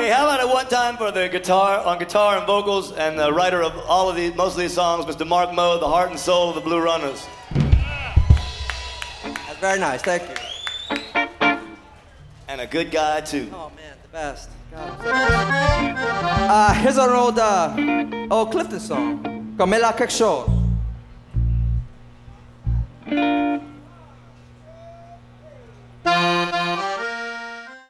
Hey, how about it one time for the guitar and vocals and the writer of most of these songs, Mr. Mark Moe, the heart and soul of the Blue Runners. That's very nice, thank you. And a good guy, too. Oh, man, the best. God, here's an old Clifton song called Mela Quelque chose.